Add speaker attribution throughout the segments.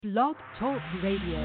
Speaker 1: Blog Talk Radio.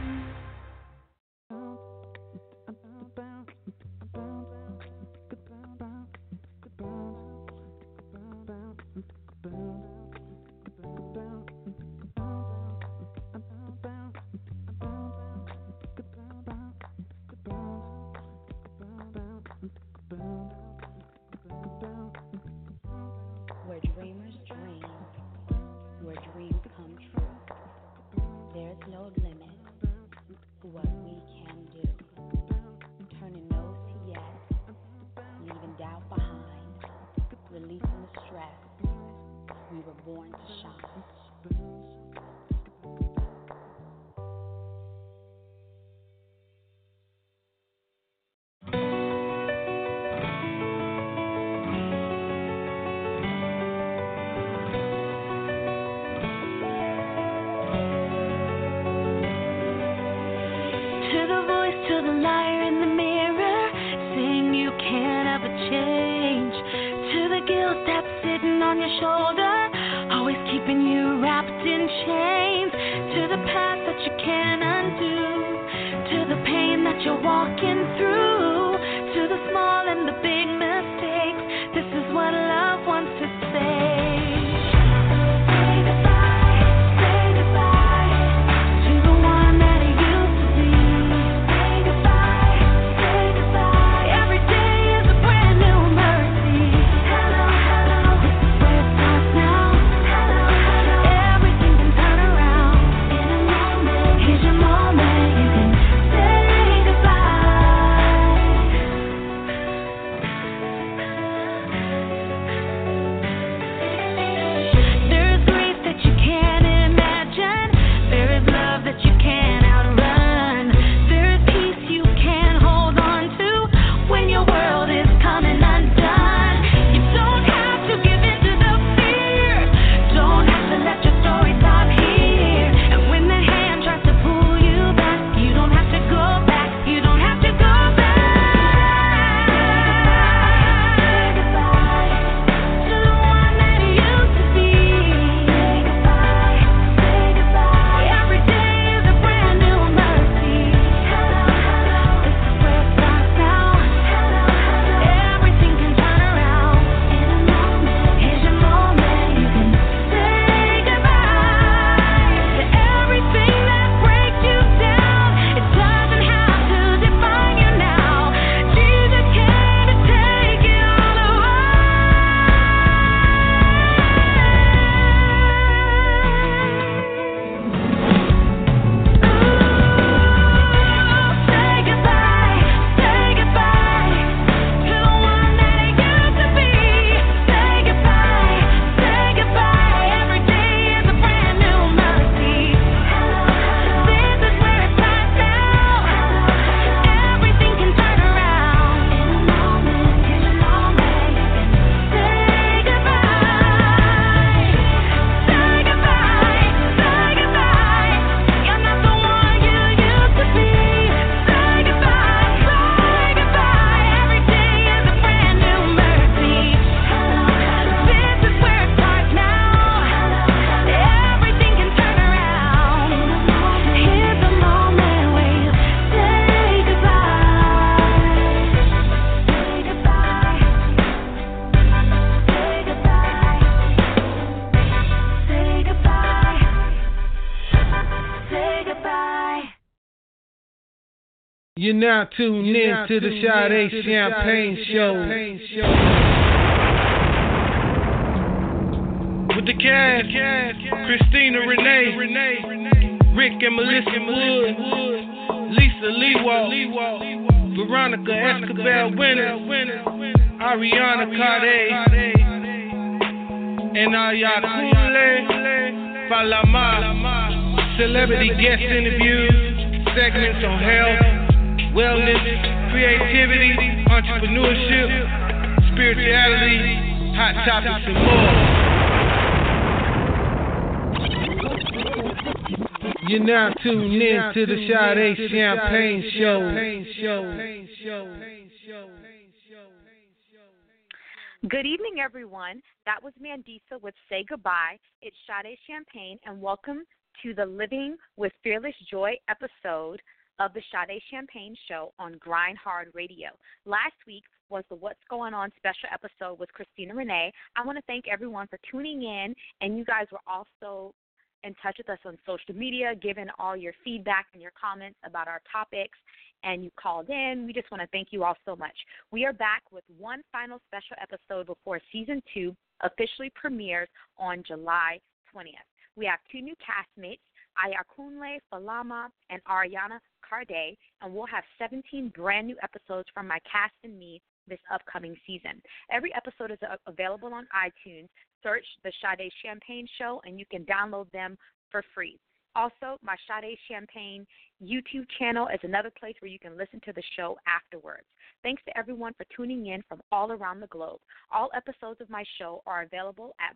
Speaker 2: Where dreamers dream, where dreams come true. There's no limit to what we can do. Turning no's to yes, leaving doubt behind, releasing the stress. We were born to shine.
Speaker 3: To the liar in the mirror, saying you can't ever change. To the guilt that's sitting on your shoulder, always keeping you wrapped in chains. To the path that you can't undo, to the pain that you're walking through, to the small and the big mistakes. This is what love wants to say.
Speaker 4: You're now tuned in to the Sade Champagne Show. With the cast, Christina Renee, Rick and Melissa Wood, Lisa Lewalt, Veronica Escobar Winner, Ariana Carde, and Ayakule Falama. Celebrity guest interviews, segments on health, wellness, creativity, entrepreneurship, spirituality, hot topics, and more. You're now tuned in to the Sade Champagne Show.
Speaker 5: Good evening, everyone. That was Mandisa with Say Goodbye. It's Sade Champagne, and welcome to the Living with Fearless Joy episode of the Sade Champagne Show on Grind Hard Radio. Last week was the What's Going On special episode with Christina Renee. I want to thank everyone for tuning in, and you guys were also in touch with us on social media, giving all your feedback and your comments about our topics, and you called in. We just want to thank you all so much. We are back with one final special episode before Season 2 officially premieres on July 20th. We have two new castmates, Ayakunle Falama and Ariana Carde, and we'll have 17 brand new episodes from my cast and me this upcoming season. Every episode is available on iTunes. Search the Sade Champagne Show, and you can download them for free. Also, my Sade Champagne YouTube channel is another place where you can listen to the show afterwards. Thanks to everyone for tuning in from all around the globe. All episodes of my show are available at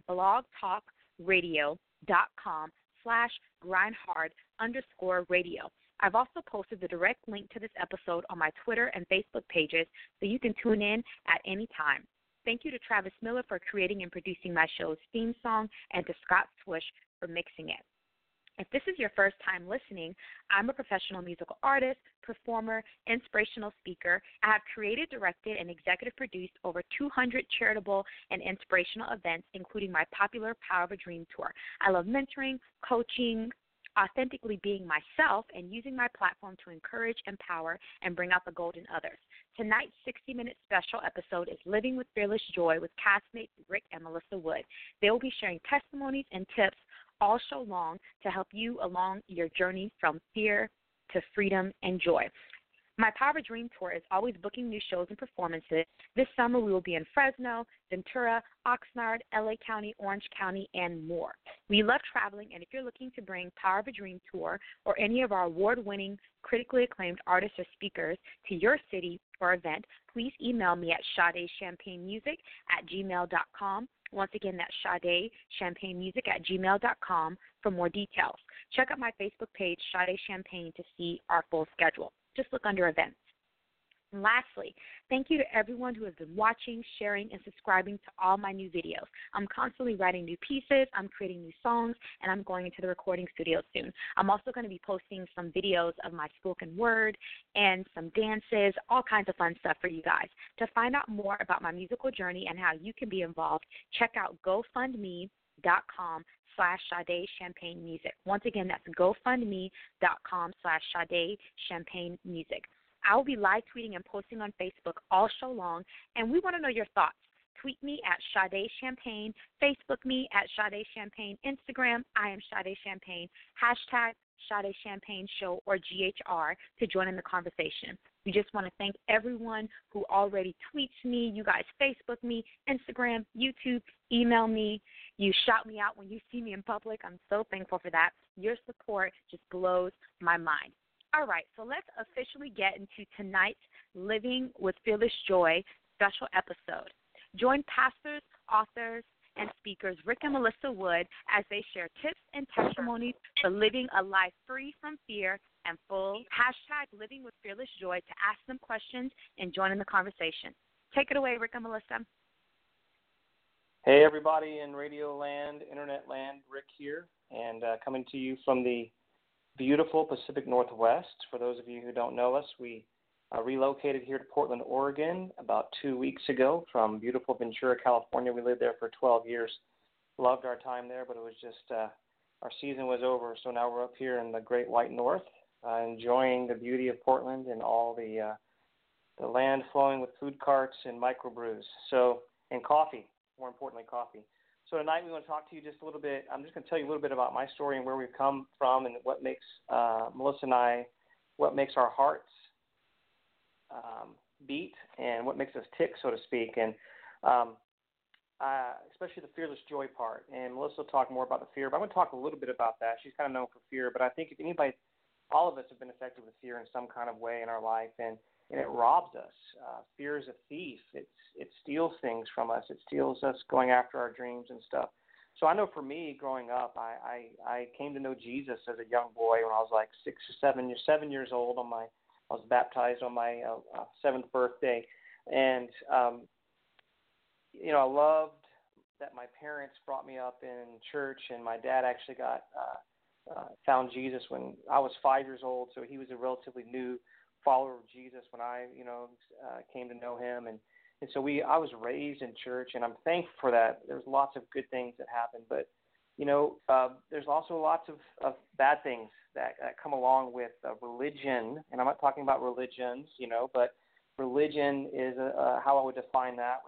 Speaker 5: blogtalkradio.com/grindhard_radio. I've also posted the direct link to this episode on my Twitter and Facebook pages so you can tune in at any time. Thank you to Travis Miller for creating and producing my show's theme song, and to Scott Swish for mixing it. If this is your first time listening, I'm a professional musical artist, performer, inspirational speaker. I have created, directed, and executive produced over 200 charitable and inspirational events, including my popular Power of a Dream tour. I love mentoring, coaching, authentically being myself, and using my platform to encourage, empower, and bring out the gold in others. Tonight's 60-minute special episode is Living with Fearless Joy with castmates Rick and Melissa Wood. They will be sharing testimonies and tips all show long to help you along your journey from fear to freedom and joy. My Power of a Dream tour is always booking new shows and performances. This summer we will be in Fresno, Ventura, Oxnard, LA County, Orange County, and more. We love traveling, and if you're looking to bring Power of a Dream tour or any of our award-winning, critically acclaimed artists or speakers to your city or event, please email me at SadeChampagneMusic@gmail.com. Once again, that's SadeChampagneMusic@gmail.com for more details. Check out my Facebook page, Sade Champagne, to see our full schedule. Just look under events. And lastly, thank you to everyone who has been watching, sharing, and subscribing to all my new videos. I'm constantly writing new pieces, I'm creating new songs, and I'm going into the recording studio soon. I'm also going to be posting some videos of my spoken word and some dances, all kinds of fun stuff for you guys. To find out more about my musical journey and how you can be involved, check out GoFundMe.com/Sade Champagne Music. Once again, that's GoFundMe.com/Sade Champagne Music. I will be live tweeting and posting on Facebook all show long, and we want to know your thoughts. Tweet me at Sade Champagne, Facebook me at Sade Champagne, Instagram, I am Sade Champagne, hashtag Sade Champagne Show or GHR to join in the conversation. We just want to thank everyone who already tweets me. You guys Facebook me, Instagram, YouTube, email me. You shout me out when you see me in public. I'm so thankful for that. Your support just blows my mind. All right, so let's officially get into tonight's Living with Fearless Joy special episode. Join pastors, authors, and speakers Rick and Melissa Wood as they share tips and testimonies for living a life free from fear and full #Living with Fearless Joy to ask them questions and join in the conversation. Take it away, Rick and Melissa.
Speaker 6: Hey, everybody in radio land, internet land, Rick here, and coming to you from the beautiful Pacific Northwest. For those of you who don't know us, we relocated here to Portland, Oregon about 2 weeks ago from beautiful Ventura, California. We lived there for 12 years. Loved our time there, but it was just our season was over, so now we're up here in the Great White North, enjoying the beauty of Portland and all the land flowing with food carts and microbrews. And coffee, more importantly, coffee. So tonight we want to talk to you just a little bit. I'm just going to tell you a little bit about my story and where we've come from and what makes Melissa and I, what makes our hearts beat and what makes us tick, so to speak, and especially the fearless joy part. And Melissa will talk more about the fear, but I'm going to talk a little bit about that. She's kind of known for fear, but I think if anybody, all of us have been affected with fear in some kind of way in our life, and it robs us. Fear is a thief. It steals things from us. It steals us going after our dreams and stuff. So I know for me, growing up, I came to know Jesus as a young boy when I was like 7 years old. I was baptized on my 7th birthday, and I loved that my parents brought me up in church, and my dad actually got found Jesus when I was 5 years old, so he was a relatively new follower of Jesus when I, came to know him, and so I was raised in church, and I'm thankful for that. There's lots of good things that happen, but there's also lots of bad things that come along with religion, and I'm not talking about religions, but religion is how I would define that.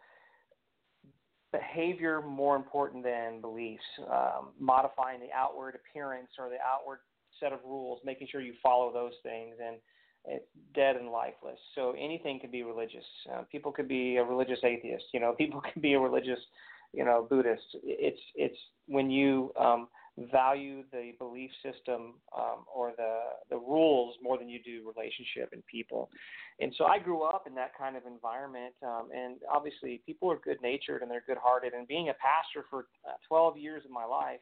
Speaker 6: Behavior more important than beliefs, modifying the outward appearance or the outward set of rules, making sure you follow those things, and it's dead and lifeless. So anything can be religious. People could be a religious atheist. People can be a religious, Buddhist. It's when you value the belief system or the rules more than you do relationship and people. And so I grew up in that kind of environment, and obviously people are good-natured and they're good-hearted. And being a pastor for 12 years of my life,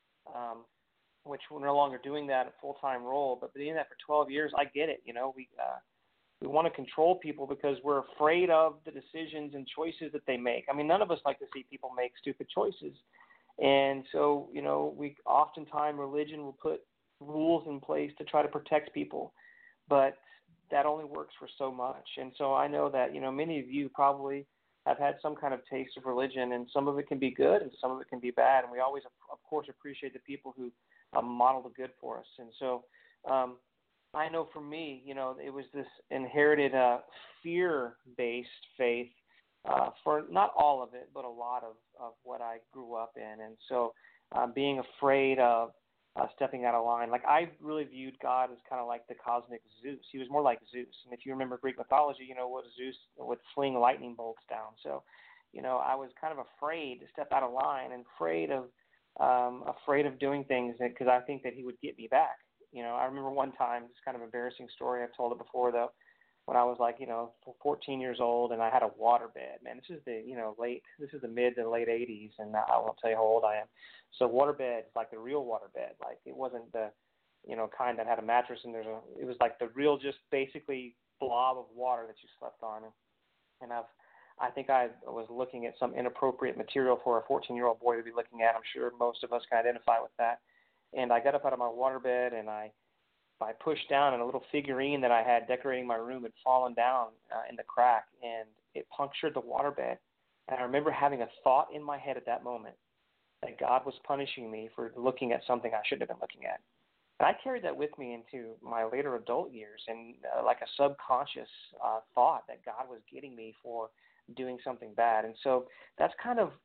Speaker 6: which we're no longer doing that a full-time role, but doing that for 12 years, I get it. We want to control people because we're afraid of the decisions and choices that they make. I mean, none of us like to see people make stupid choices. And so, we oftentimes religion will put rules in place to try to protect people, but that only works for so much. And so I know that, many of you probably have had some kind of taste of religion, and some of it can be good and some of it can be bad. And we always, of course, appreciate the people who model the good for us. And so I know for me, it was this inherited fear-based faith for not all of it, but a lot of what I grew up in. And so being afraid of stepping out of line. Like, I really viewed God as kind of like the cosmic Zeus. He was more like Zeus. And if you remember Greek mythology, what Zeus would fling lightning bolts down. So, I was kind of afraid to step out of line and afraid of doing things because I think that he would get me back. I remember one time, it's kind of an embarrassing story. I've told it before, though, when I was 14 years old and I had a waterbed. Man, this is the mid to late 80s, and I won't tell you how old I am. So waterbed, like the real waterbed, like it wasn't the, kind that had a mattress and it was like the real, just basically blob of water that you slept on. And I think I was looking at some inappropriate material for a 14-year-old boy to be looking at. I'm sure most of us can identify with that. And I got up out of my waterbed and I pushed down, and a little figurine that I had decorating my room had fallen down in the crack, and it punctured the waterbed. And I remember having a thought in my head at that moment that God was punishing me for looking at something I shouldn't have been looking at. And I carried that with me into my later adult years, and like a subconscious thought that God was getting me for doing something bad. And so that's kind of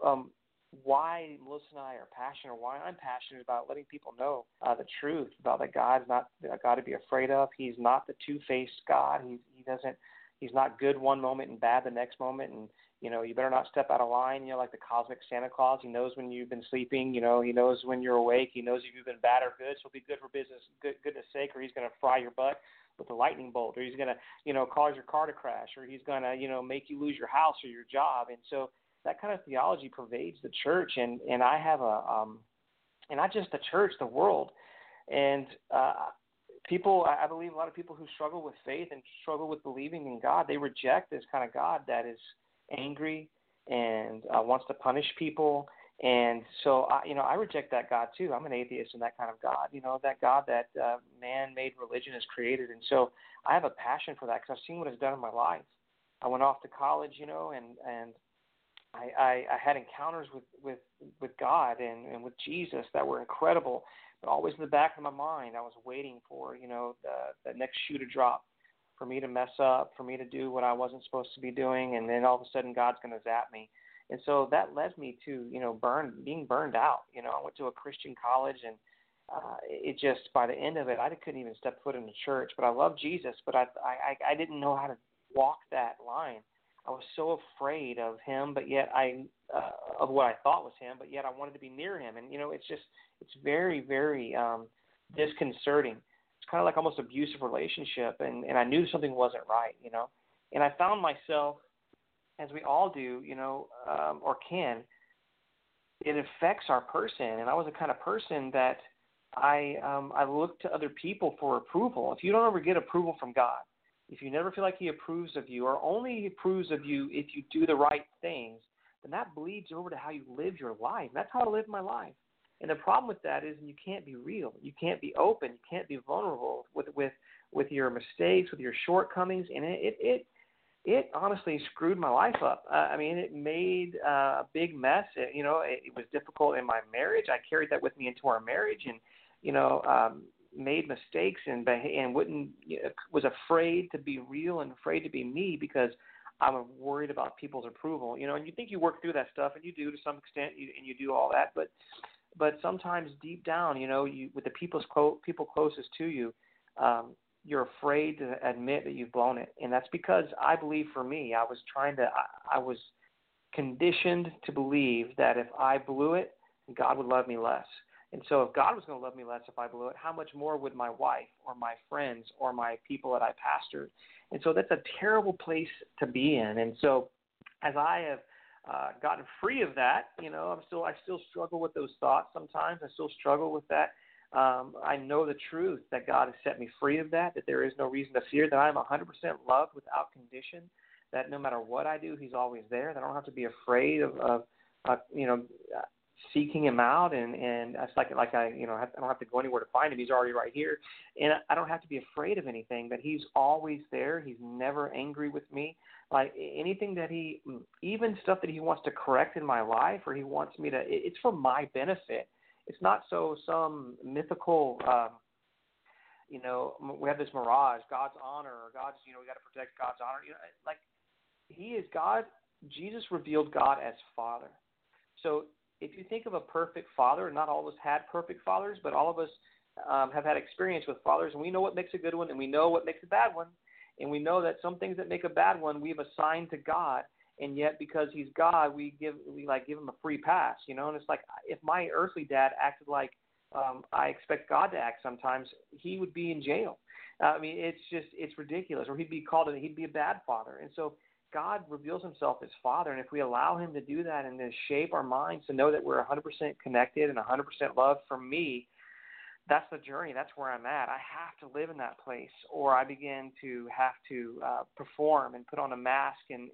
Speaker 6: why Melissa and I are passionate, or why I'm passionate about letting people know the truth about that God's not a God to be afraid of. He's not the two-faced God. He's not good one moment and bad the next moment. And you better not step out of line. Like the cosmic Santa Claus. He knows when you've been sleeping. He knows when you're awake. He knows if you've been bad or good. So he'll be good for goodness sake, or he's going to fry your butt with a lightning bolt, or he's going to cause your car to crash, or he's going to make you lose your house or your job. And so that kind of theology pervades the church, and I have and not just the church, the world, and people. I believe a lot of people who struggle with faith and struggle with believing in God, they reject this kind of God that is angry and wants to punish people. And so I reject that God too. I'm an atheist in that kind of God. That God that man-made religion has created, and so I have a passion for that because I've seen what it's done in my life. I went off to college, and I had encounters with God and with Jesus that were incredible, but always in the back of my mind, I was waiting for, the next shoe to drop, for me to mess up, for me to do what I wasn't supposed to be doing, and then all of a sudden God's going to zap me. And so that led me to, being burned out. I went to a Christian college, and it just, by the end of it, I couldn't even step foot in the church. But I love Jesus, but I didn't know how to walk that line. I was so afraid of him, but yet of what I thought was him, but yet I wanted to be near him. And, it's very, very disconcerting. It's kind of like almost abusive relationship. And I knew something wasn't right, and I found myself, as we all do, or can, it affects our person. And I was the kind of person that I look to other people for approval. If you don't ever get approval from God, if you never feel like he approves of you, or only approves of you if you do the right things, then that bleeds over to how you live your life. And that's how I live my life. And the problem with that is you can't be real. You can't be open. You can't be vulnerable with your mistakes, with your shortcomings. And it honestly screwed my life up. I mean, it made a big mess. It was difficult in my marriage. I carried that with me into our marriage, and made mistakes and was afraid to be real and afraid to be me because I'm worried about people's approval. And you think you work through that stuff, and you do to some extent, and you do all that, but sometimes deep down, with the people closest to you, you're afraid to admit that you've blown it. And that's because I believe for me, I was conditioned to believe that if I blew it, God would love me less. And so if God was going to love me less if I blew it, how much more would my wife or my friends or my people that I pastored? And so that's a terrible place to be in. And so as I have gotten free of that, I still struggle with those thoughts sometimes. I still struggle with that. I know the truth that God has set me free of that there is no reason to fear, that I am 100% loved without condition, that no matter what I do, He's always there, that I don't have to be afraid of seeking Him out, and it's like I don't have to go anywhere to find Him. He's already right here, and I don't have to be afraid of anything. That He's always there. He's never angry with me. Like anything that even stuff that He wants to correct in my life, or He wants me to, it's for my benefit. It's not some mythical. We have this mirage, God's honor, or God's. We got to protect God's honor. Like He is God. Jesus revealed God as Father. So if you think of a perfect father, not all of us had perfect fathers, but all of us have had experience with fathers, and we know what makes a good one, and we know what makes a bad one, and we know that some things that make a bad one we've assigned to God, and yet because He's God, we give Him a free pass, And it's like if my earthly dad acted like I expect God to act sometimes, he would be in jail. I mean, it's ridiculous, or he'd be a bad father, and so God reveals Himself as Father, and if we allow Him to do that and to shape our minds to know that we're 100% connected and 100% loved, for me, that's the journey. That's where I'm at. I have to live in that place, or I begin to have to perform and put on a mask and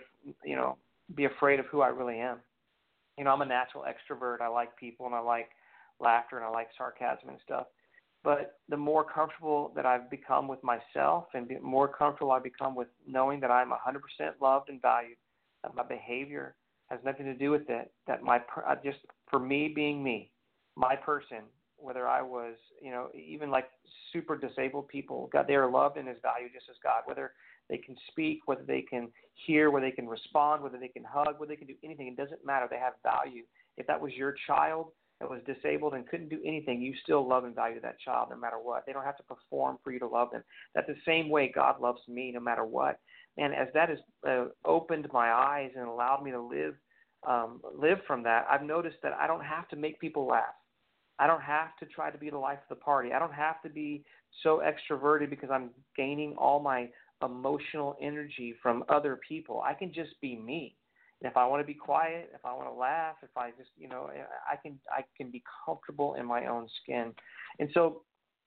Speaker 6: be afraid of who I really am. I'm a natural extrovert. I like people, and I like laughter, and I like sarcasm and stuff. But the more comfortable that I've become with myself, and the more comfortable I become with knowing that I'm 100% loved and valued, that my behavior has nothing to do with it, that just for me being me, my person, whether I was, even like super disabled people, God, they are loved and is valued just as God, whether they can speak, whether they can hear, whether they can respond, whether they can hug, whether they can do anything. It doesn't matter. They have value. If that was your child that was disabled and couldn't do anything, you still love and value that child no matter what. They don't have to perform for you to love them. That's the same way God loves me no matter what. And as that has opened my eyes and allowed me to live from that, I've noticed that I don't have to make people laugh. I don't have to try to be the life of the party. I don't have to be so extroverted because I'm gaining all my emotional energy from other people. I can just be me. And if I want to be quiet, if I want to laugh, if I just, I can be comfortable in my own skin. And so,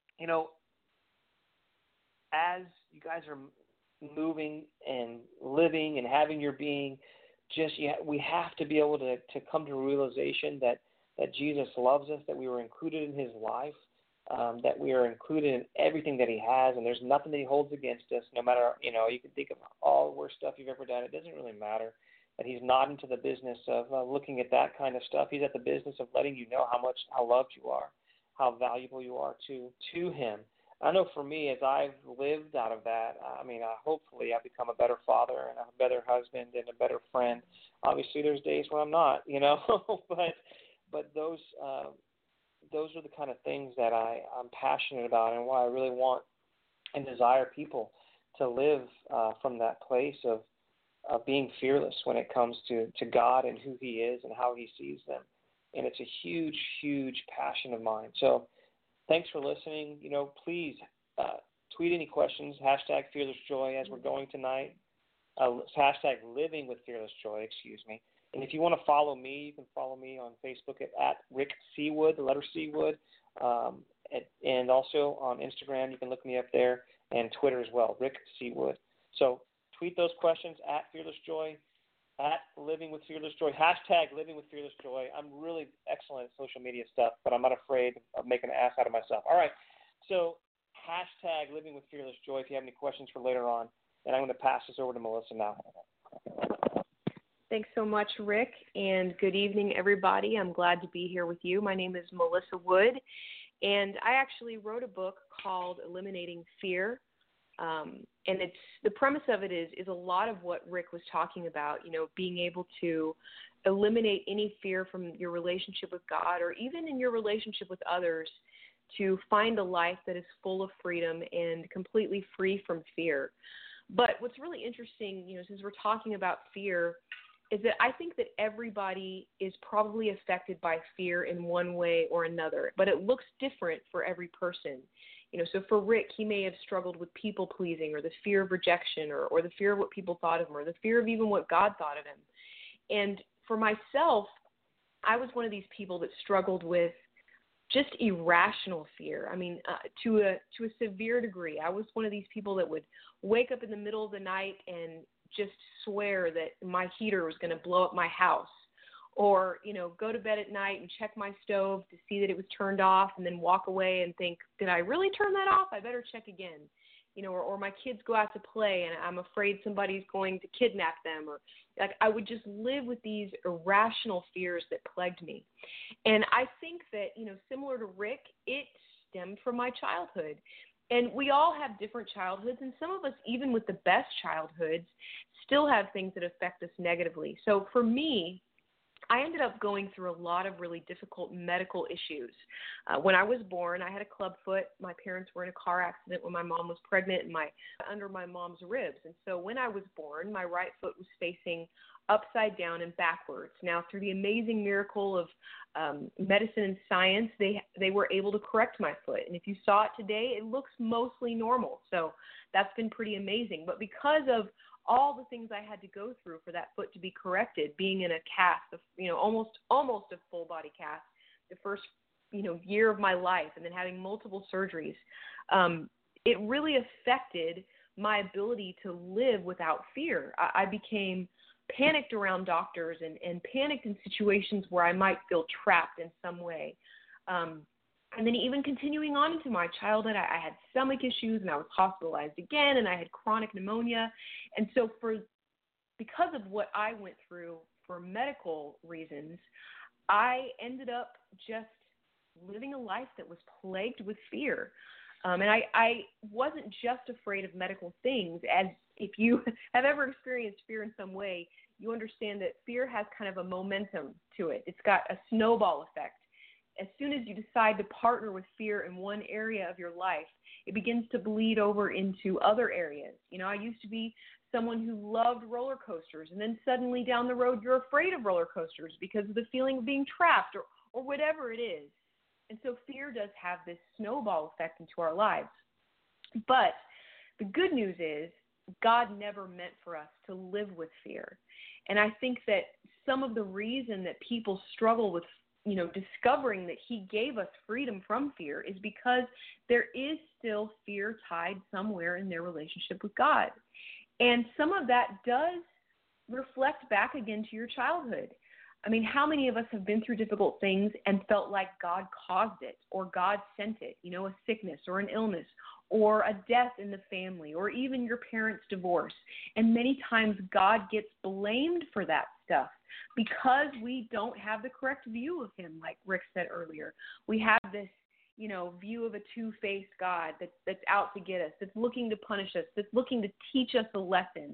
Speaker 6: as you guys are moving and living and having your being, we have to be able to come to a realization that Jesus loves us, that we were included in His life, that we are included in everything that He has, and there's nothing that He holds against us, no matter, you can think of all the worst stuff you've ever done. It doesn't really matter. That He's not into the business of looking at that kind of stuff. He's at the business of letting you know how loved you are, how valuable you are to Him. I know for me, as I've lived out of that, hopefully I've become a better father and a better husband and a better friend. Obviously, there's days when I'm not, but those are the kind of things that I'm passionate about, and why I really want and desire people to live from that place of being fearless when it comes to God and who He is and how He sees them. And it's a huge, huge passion of mine. So thanks for listening. Please tweet any questions, #FearlessJoy as we're going tonight, #Living with Fearless Joy, excuse me. And if you want to follow me, you can follow me on Facebook at Rick Seawood, the letter Seawood, and also on Instagram. You can look me up there, and Twitter as well, Rick Seawood. So tweet those questions @FearlessJoy. at Living with Fearless Joy, hashtag Living with Fearless Joy. I'm really excellent at social media stuff, but I'm not afraid of making an ass out of myself. All right, so hashtag Living with Fearless Joy if you have any questions for later on. And I'm going to pass this over to Melissa now.
Speaker 7: Thanks so much, Rick, and good evening, everybody. I'm glad to be here with you. My name is Melissa Wood, and I actually wrote a book called Eliminating Fear. And it's the premise of it is a lot of what Rick was talking about, being able to eliminate any fear from your relationship with God or even in your relationship with others to find a life that is full of freedom and completely free from fear. But what's really interesting, since we're talking about fear, is that I think that everybody is probably affected by fear in one way or another, but it looks different for every person. So for Rick, he may have struggled with people pleasing or the fear of rejection or the fear of what people thought of him or the fear of even what God thought of him. And for myself, I was one of these people that struggled with just irrational fear. I mean, to a severe degree. I was one of these people that would wake up in the middle of the night and just swear that my heater was going to blow up my house. Or, go to bed at night and check my stove to see that it was turned off and then walk away and think, did I really turn that off? I better check again. Or my kids go out to play and I'm afraid somebody's going to kidnap them. Or I would just live with these irrational fears that plagued me. And I think that, similar to Rick, it stemmed from my childhood. And we all have different childhoods, and some of us, even with the best childhoods, still have things that affect us negatively. So for me, I ended up going through a lot of really difficult medical issues. When I was born, I had a club foot. My parents were in a car accident when my mom was pregnant and under my mom's ribs. And so when I was born, my right foot was facing upside down and backwards. Now, through the amazing miracle of medicine and science, they were able to correct my foot. And if you saw it today, it looks mostly normal. So that's been pretty amazing. But because of all the things I had to go through for that foot to be corrected, being in a cast, almost a full body cast, the first, year of my life, and then having multiple surgeries, it really affected my ability to live without fear. I became panicked around doctors and panicked in situations where I might feel trapped in some way. And then even continuing on into my childhood, I had stomach issues and I was hospitalized again and I had chronic pneumonia. And so because of what I went through for medical reasons, I ended up just living a life that was plagued with fear. And I wasn't just afraid of medical things. As if you have ever experienced fear in some way, you understand that fear has kind of a momentum to it. It's got a snowball effect. As soon as you decide to partner with fear in one area of your life, it begins to bleed over into other areas. I used to be someone who loved roller coasters, and then suddenly down the road, you're afraid of roller coasters because of the feeling of being trapped or whatever it is. And so fear does have this snowball effect into our lives. But the good news is God never meant for us to live with fear. And I think that some of the reason that people struggle with discovering that he gave us freedom from fear is because there is still fear tied somewhere in their relationship with God. And some of that does reflect back again to your childhood. I mean, how many of us have been through difficult things and felt like God caused it or God sent it, a sickness or an illness or a death in the family or even your parents' divorce. And many times God gets blamed for that stuff because we don't have the correct view of him, like Rick said earlier. We have this, view of a two-faced God that's out to get us, that's looking to punish us, that's looking to teach us a lesson.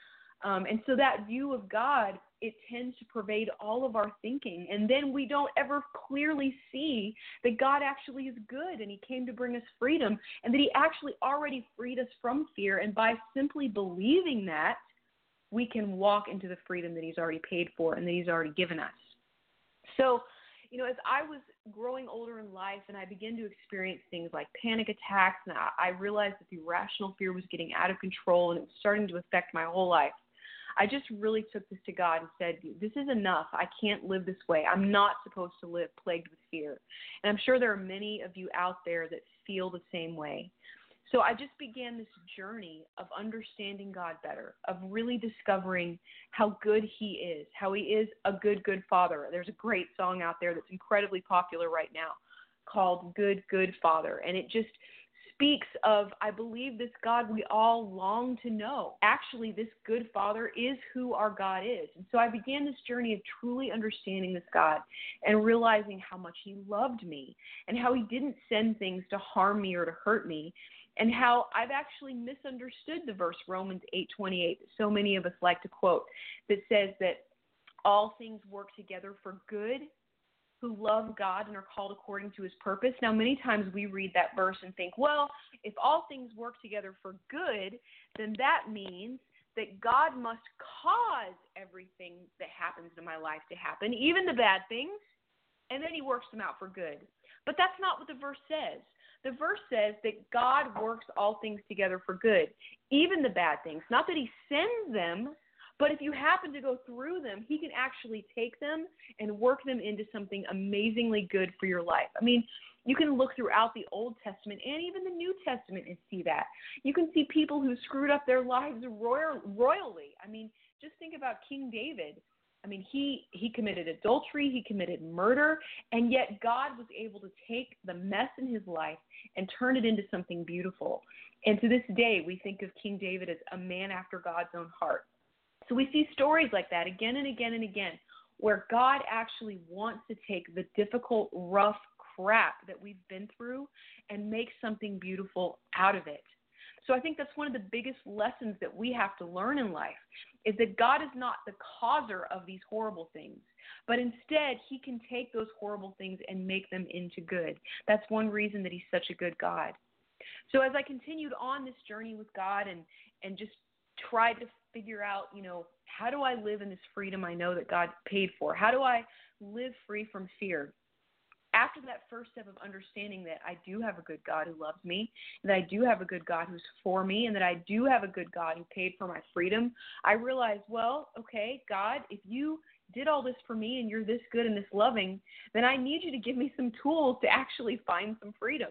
Speaker 7: And so that view of God, it tends to pervade all of our thinking. And then we don't ever clearly see that God actually is good and he came to bring us freedom and that he actually already freed us from fear. And by simply believing that, we can walk into the freedom that he's already paid for and that he's already given us. So, as I was growing older in life and I began to experience things like panic attacks, and I realized that the irrational fear was getting out of control and it was starting to affect my whole life, I just really took this to God and said, this is enough. I can't live this way. I'm not supposed to live plagued with fear. And I'm sure there are many of you out there that feel the same way. So I just began this journey of understanding God better, of really discovering how good he is, how he is a good, good father. There's a great song out there that's incredibly popular right now called Good, Good Father. And it just speaks of, I believe, this God we all long to know. Actually, this good Father is who our God is. And so I began this journey of truly understanding this God and realizing how much he loved me and how he didn't send things to harm me or to hurt me, and how I've actually misunderstood the verse Romans 8:28 that so many of us like to quote that says that all things work together for good who love God and are called according to his purpose. Now, many times we read that verse and think, well, if all things work together for good, then that means that God must cause everything that happens in my life to happen, even the bad things, and then he works them out for good. But that's not what the verse says. The verse says that God works all things together for good, even the bad things. Not that he sends them, but if you happen to go through them, he can actually take them and work them into something amazingly good for your life. I mean, you can look throughout the Old Testament and even the New Testament and see that. You can see people who screwed up their lives royally. I mean, just think about King David. I mean, he committed adultery, he committed murder, and yet God was able to take the mess in his life and turn it into something beautiful. And to this day, we think of King David as a man after God's own heart. So we see stories like that again and again and again, where God actually wants to take the difficult, rough crap that we've been through and make something beautiful out of it. So I think that's one of the biggest lessons that we have to learn in life, is that God is not the causer of these horrible things, but instead he can take those horrible things and make them into good. That's one reason that he's such a good God. So as I continued on this journey with God and just tried to figure out, how do I live in this freedom I know that God paid for? How do I live free from fear? After that first step of understanding that I do have a good God who loves me, that I do have a good God who's for me, and that I do have a good God who paid for my freedom, I realized, well, okay, God, if you did all this for me and you're this good and this loving, then I need you to give me some tools to actually find some freedom.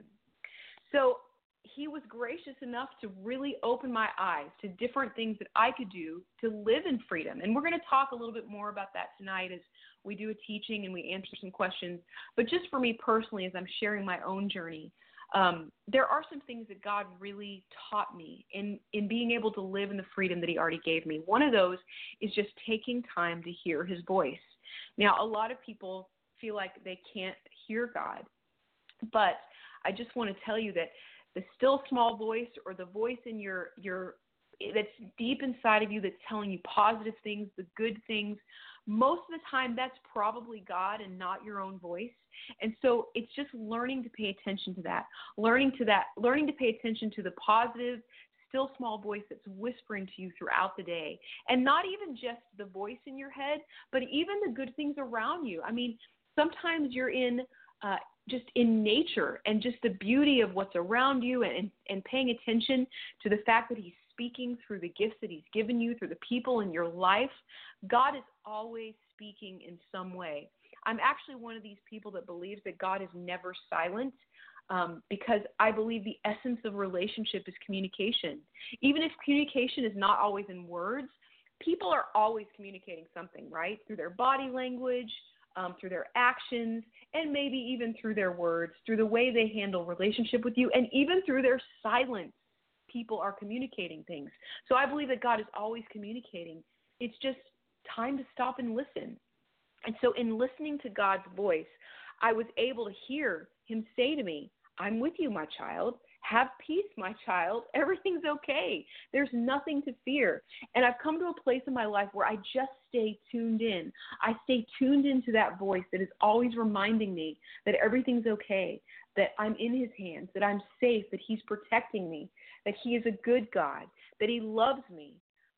Speaker 7: So he was gracious enough to really open my eyes to different things that I could do to live in freedom. And we're going to talk a little bit more about that tonight as we do a teaching and we answer some questions. But just for me personally, as I'm sharing my own journey, there are some things that God really taught me in being able to live in the freedom that he already gave me. One of those is just taking time to hear his voice. Now, a lot of people feel like they can't hear God, but I just want to tell you that the still small voice, or the voice in your that's deep inside of you that's telling you positive things, the good things, most of the time that's probably God and not your own voice. And so it's just learning to pay attention to that, learning to pay attention to the positive, still small voice that's whispering to you throughout the day. And not even just the voice in your head, but even the good things around you. I mean, sometimes you're just in nature and just the beauty of what's around you and paying attention to the fact that he's speaking through the gifts that he's given you, through the people in your life. God is always speaking in some way. I'm actually one of these people that believes that God is never silent, because I believe the essence of relationship is communication. Even if communication is not always in words, people are always communicating something, right? Through their body language, through their actions, and maybe even through their words, through the way they handle relationship with you, and even through their silence. People are communicating things. So I believe that God is always communicating. It's just time to stop and listen. And so in listening to God's voice, I was able to hear him say to me, I'm with you, my child. Have peace, my child. Everything's okay. There's nothing to fear. And I've come to a place in my life where I just stay tuned in. I stay tuned into that voice that is always reminding me that everything's okay, that I'm in his hands, that I'm safe, that he's protecting me, that he is a good God, that he loves me.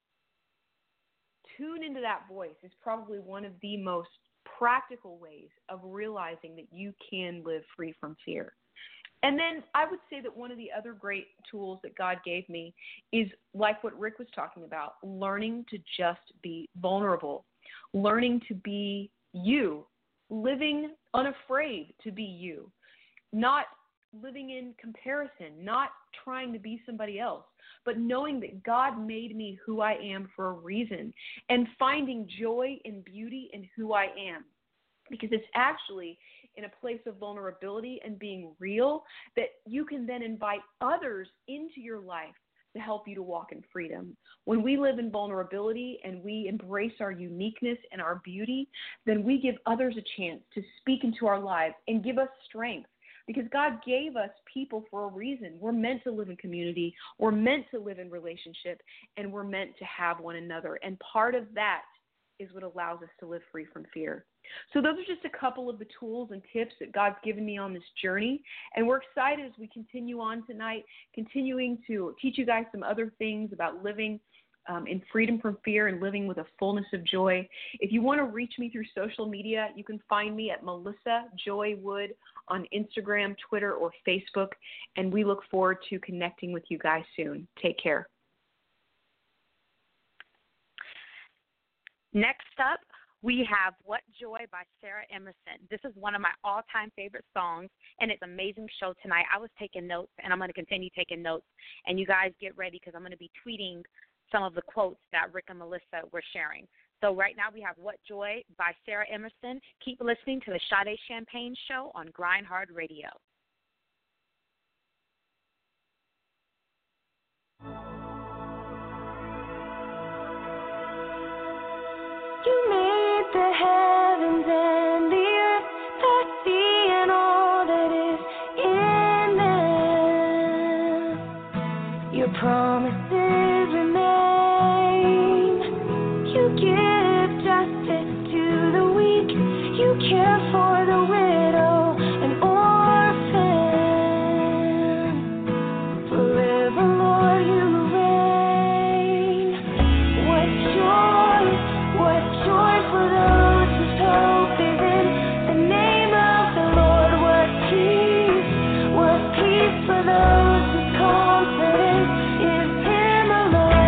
Speaker 7: Tune into that voice is probably one of the most practical ways of realizing that you can live free from fear. And then I would say that one of the other great tools that God gave me is like what Rick was talking about, learning to just be vulnerable, learning to be you, living unafraid to be you, not living in comparison, not trying to be somebody else, but knowing that God made me who I am for a reason and finding joy and beauty in who I am. Because it's actually in a place of vulnerability and being real that you can then invite others into your life to help you to walk in freedom. When we live in vulnerability and we embrace our uniqueness and our beauty, then we give others a chance to speak into our lives and give us strength. Because God gave us people for a reason. We're meant to live in community. We're meant to live in relationship. And we're meant to have one another. And part of that is what allows us to live free from fear. So those are just a couple of the tools and tips that God's given me on this journey. And we're excited as we continue on tonight, continuing to teach you guys some other things about living in freedom from fear and living with a fullness of joy. If you want to reach me through social media, you can find me at Melissa Joy Wood on Instagram, Twitter, or Facebook. And we look forward to connecting with you guys soon. Take care.
Speaker 5: Next up, we have What Joy by Sarah Emerson. This is one of my all-time favorite songs, and it's an amazing show tonight. I was taking notes, and I'm going to continue taking notes. And you guys get ready because I'm going to be tweeting some of the quotes that Rick and Melissa were sharing. So right now we have What Joy by Sarah Emerson. Keep listening to the Sade Champagne Show on Grind Hard Radio.
Speaker 3: You made the heavens and the earth, the sea and all that is in them. Your promises remain. You give justice to the weak. You care for the widow and orphan. Forever, Lord, you reign. What joy for those whose hope is in the name of the Lord. What peace for those whose confidence is in the Lord.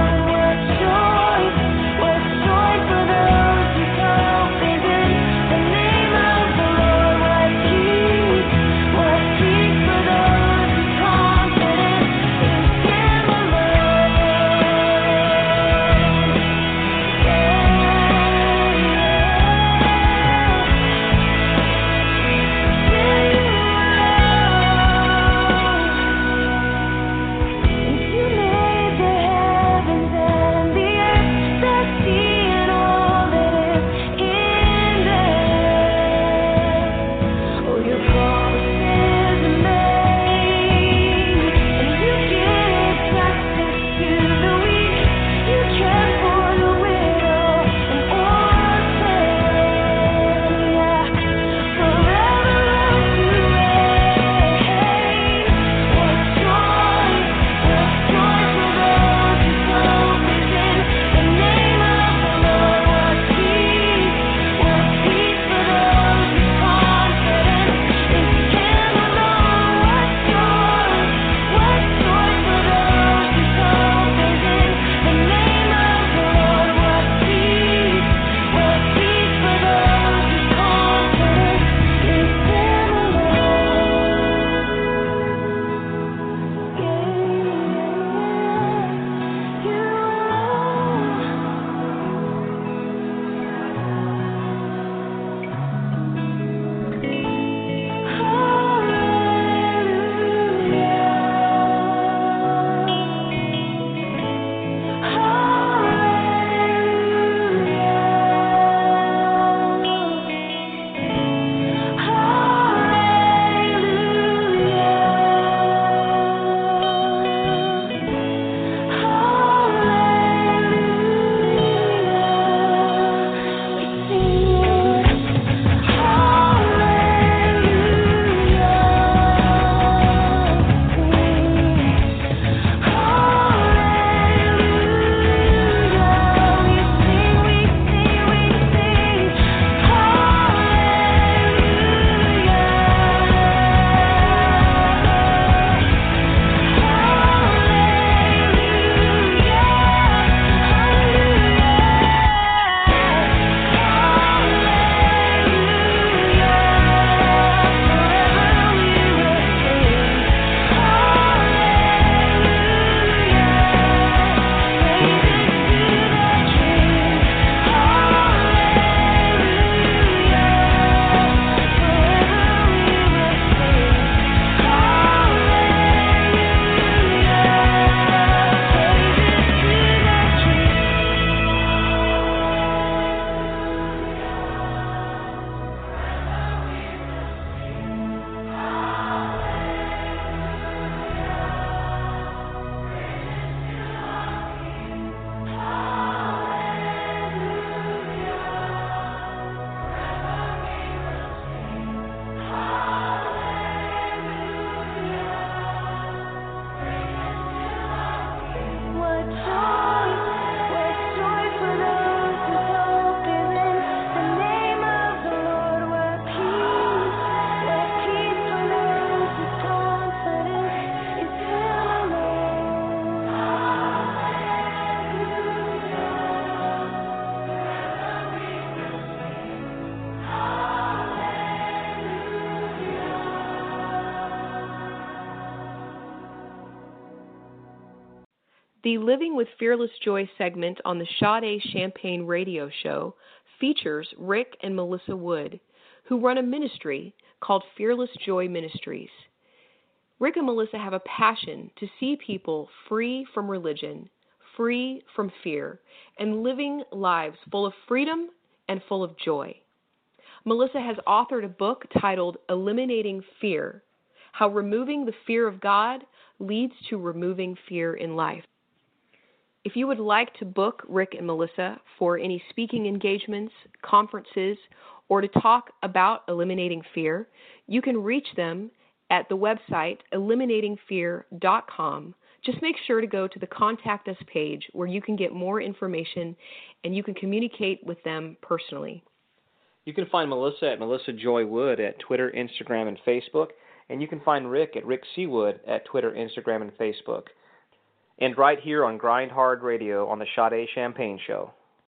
Speaker 7: The Living with Fearless Joy segment on the Sade Champagne radio show features Rick and Melissa Wood, who run a ministry called Fearless Joy Ministries. Rick and Melissa have a passion to see people free from religion, free from fear, and living lives full of freedom and full of joy. Melissa has authored a book titled Eliminating Fear: How Removing the Fear of God Leads to Removing Fear in Life. If you would like to book Rick and Melissa for any speaking engagements, conferences, or to talk about eliminating fear, you can reach them at the website eliminatingfear.com. Just make sure to go to the Contact Us page where you can get more information and you can communicate with them personally.
Speaker 6: You can find Melissa at Melissa Joy Wood at Twitter, Instagram, and Facebook. And you can find Rick at Rick C. Wood at Twitter, Instagram, and Facebook. And right here on Grind Hard Radio on the Sade Champagne Show.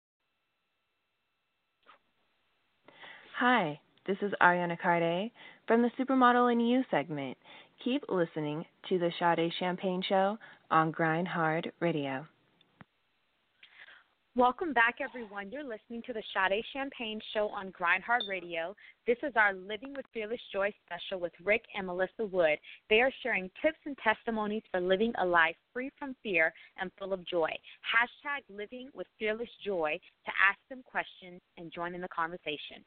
Speaker 8: Hi, this is Ariana Carde from the Supermodel and You segment. Keep listening to the Sade Champagne Show on Grind Hard Radio.
Speaker 5: Welcome back, everyone. You're listening to the Sade Champagne Show on Grind Hard Radio. This is our Living with Fearless Joy special with Rick and Melissa Wood. They are sharing tips and testimonies for living a life free from fear and full of joy. Hashtag Living with Fearless Joy to ask them questions and join in the conversation.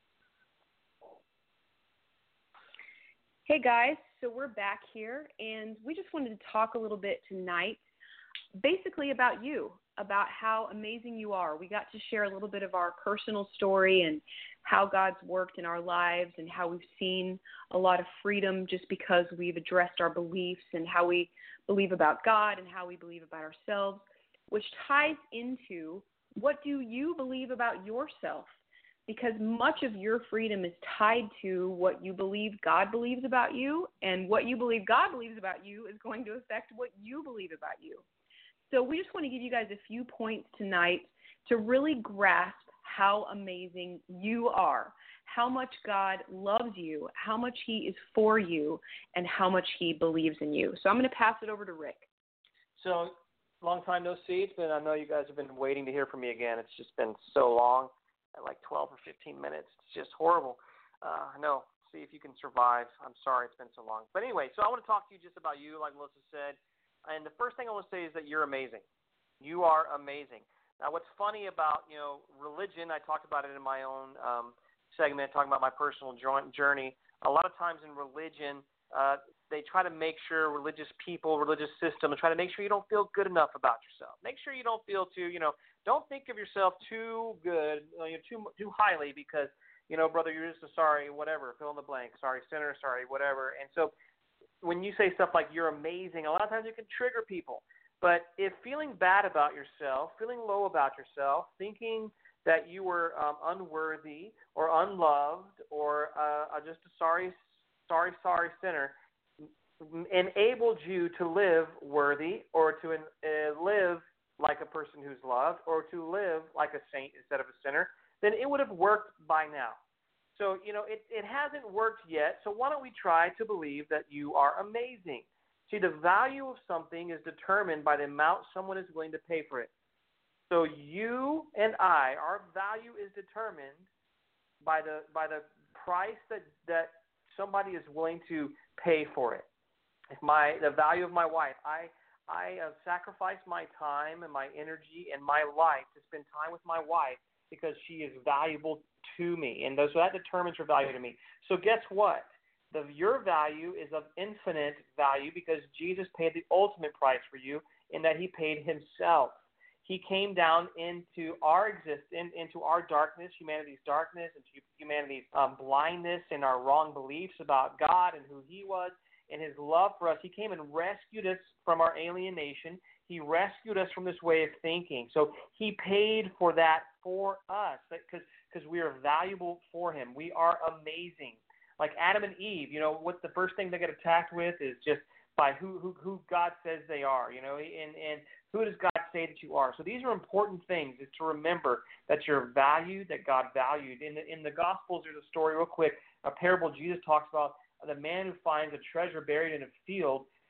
Speaker 7: Hey guys, so we're back here, and we just wanted to talk a little bit tonight basically about you, about how amazing you are. We got to share a little bit of our personal story and how God's worked in our lives and how we've seen a lot of freedom just because we've addressed our beliefs and how we believe about God and how we believe about ourselves, which ties into what do you believe about yourself? Because much of your freedom is tied to what you believe God believes about you, and what you believe God believes about you is going to affect what you believe about you. So we just want to give you guys a few points tonight to really grasp how amazing you are, how much God loves you, how much he is for you, and how much he believes in you. So I'm going to pass it over to Rick.
Speaker 6: So, long time no see. I know you guys have been waiting to hear from me again. It's just been so long, like 12 or 15 minutes. It's just horrible. I know. See if you can survive. I'm sorry it's been so long. But anyway, so I want to talk to you just about you, like Melissa said. And the first thing I want to say is that you're amazing. You are amazing. Now, what's funny about, religion, I talked about it in my own segment, talking about my personal journey. A lot of times in religion, they try to make sure religious people, religious systems, try to make sure you don't feel good enough about yourself. Make sure you don't feel too, don't think of yourself too good, too highly because, brother, you're just a sorry, whatever, fill in the blank, sorry sinner, sorry, whatever. And so when you say stuff like you're amazing, a lot of times it can trigger people. But if feeling bad about yourself, feeling low about yourself, thinking that you were unworthy or unloved or just a sorry sinner enabled you to live worthy or to live like a person who's loved or to live like a saint instead of a sinner, then it would have worked by now. So, it hasn't worked yet, so why don't we try to believe that you are amazing? See, the value of something is determined by the amount someone is willing to pay for it. So you and I, our value is determined by the price that somebody is willing to pay for it. The value of my wife, I sacrifice my time and my energy and my life to spend time with my wife because she is valuable to me, and so that determines her value to me. So guess what? Your value is of infinite value because Jesus paid the ultimate price for you in that he paid himself. He came down into our existence, into our darkness, humanity's darkness, into humanity's blindness and our wrong beliefs about God and who he was and his love for us. He came and rescued us from our alienation. He rescued us from this way of thinking. So he paid for that for us because we are valuable for him. We are amazing. Like Adam and Eve, what's the first thing they get attacked with is just by who God says they are, and who does God say that you are. So these are important things, is to remember that you're valued, that God valued. In the Gospels, there's a story real quick, a parable Jesus talks about the man who finds a treasure buried in a field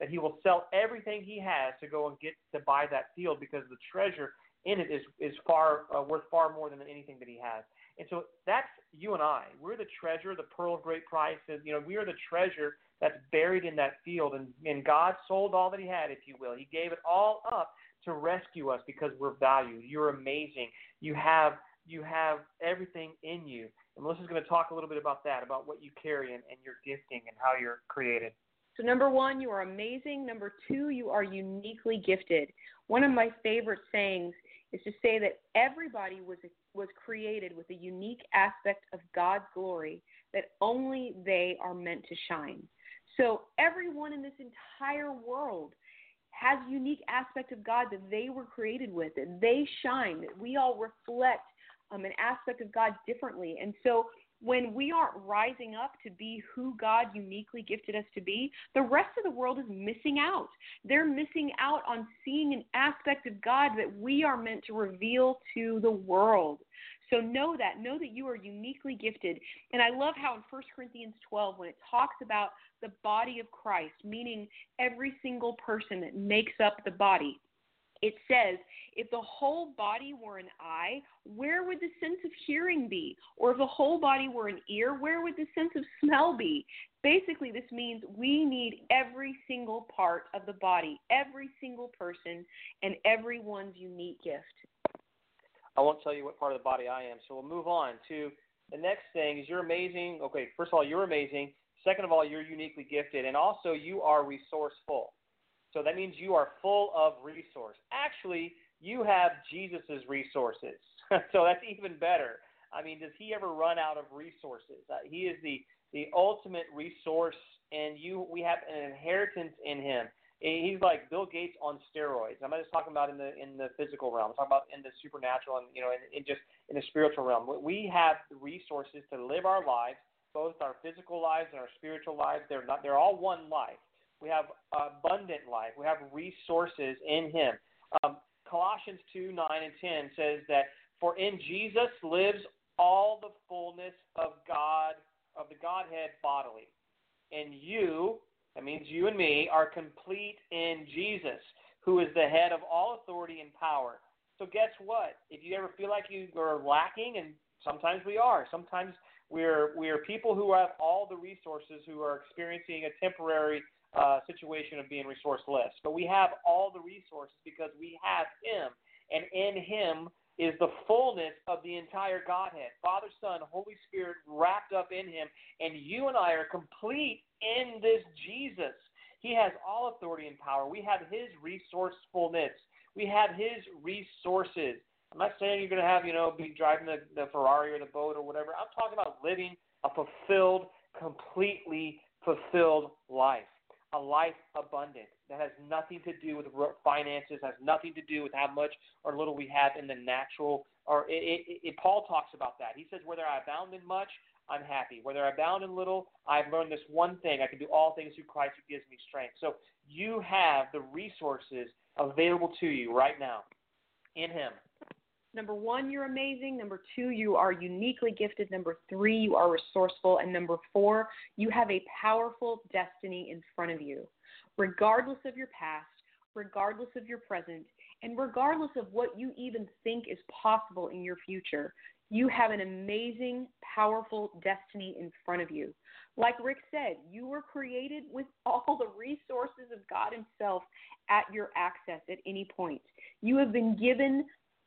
Speaker 6: that he will sell everything he has to go and get to buy that field because the treasure in it is far worth far more than anything that he has. And so that's you and I. We're the treasure, the pearl of great price. We are the treasure that's buried in that field. And God sold all that he had, if you will. He gave it all up to rescue us because we're valued. You're amazing. You have everything in you. And Melissa's going to talk a little bit about that, about what you carry and your gifting and how you're created.
Speaker 7: So number one, you are amazing. Number two, you are uniquely gifted. One of my favorite sayings is to say that everybody was created with a unique aspect of God's glory that only they are meant to shine. So everyone in this entire world has a unique aspect of God that they were created with, that they shine, that we all reflect an aspect of God differently. And so when we aren't rising up to be who God uniquely gifted us to be, the rest of the world is missing out. They're missing out on seeing an aspect of God that we are meant to reveal to the world. So know that you are uniquely gifted. And I love how in 1 Corinthians 12, when it talks about the body of Christ, meaning every single person that makes up the body, it says, if the whole body were an eye, where would the sense of hearing be? Or if the whole body were an ear, where would the sense of smell be? Basically, this means we need every single part of the body, every single person, and everyone's unique gift.
Speaker 6: I won't tell you what part of the body I am, so we'll move on to the next thing is you're amazing. Okay, first of all, you're amazing. Second of all, you're uniquely gifted, and also you are resourceful. So that means you are full of resource. Actually, you have Jesus' resources. So that's even better. I mean, does he ever run out of resources? He is the ultimate resource, and we have an inheritance in him. He's like Bill Gates on steroids. I'm not just talking about in the physical realm. I'm talking about in the supernatural and in the spiritual realm. We have the resources to live our lives, both our physical lives and our spiritual lives. They're all one life. We have abundant life. We have resources in him. Colossians 2:9 and 10 says that, for in Jesus lives all the fullness of God, of the Godhead bodily. And you, that means you and me, are complete in Jesus, who is the head of all authority and power. So guess what? If you ever feel like you are lacking, and sometimes we are, sometimes we are people who have all the resources who are experiencing a temporary situation of being resourceless. But we have all the resources because we have him. And in him is the fullness of the entire Godhead. Father, Son, Holy Spirit wrapped up in him. And you and I are complete in this Jesus. He has all authority and power. We have his resourcefulness. We have his resources. I'm not saying you're going to have, be driving the Ferrari or the boat or whatever. I'm talking about living a fulfilled, completely fulfilled life. A life abundant that has nothing to do with finances, has nothing to do with how much or little we have in the natural. Or Paul talks about that. He says, whether I abound in much, I'm happy. Whether I abound in little, I've learned this one thing. I can do all things through Christ who gives me strength. So you have the resources available to you right now in him.
Speaker 7: Number one, you're amazing. Number two, you are uniquely gifted. Number three, you are resourceful. And number four, you have a powerful destiny in front of you. Regardless of your past, regardless of your present, and regardless of what you even think is possible in your future, you have an amazing, powerful destiny in front of you. Like Rick said, you were created with all the resources of God himself at your access at any point. You have been given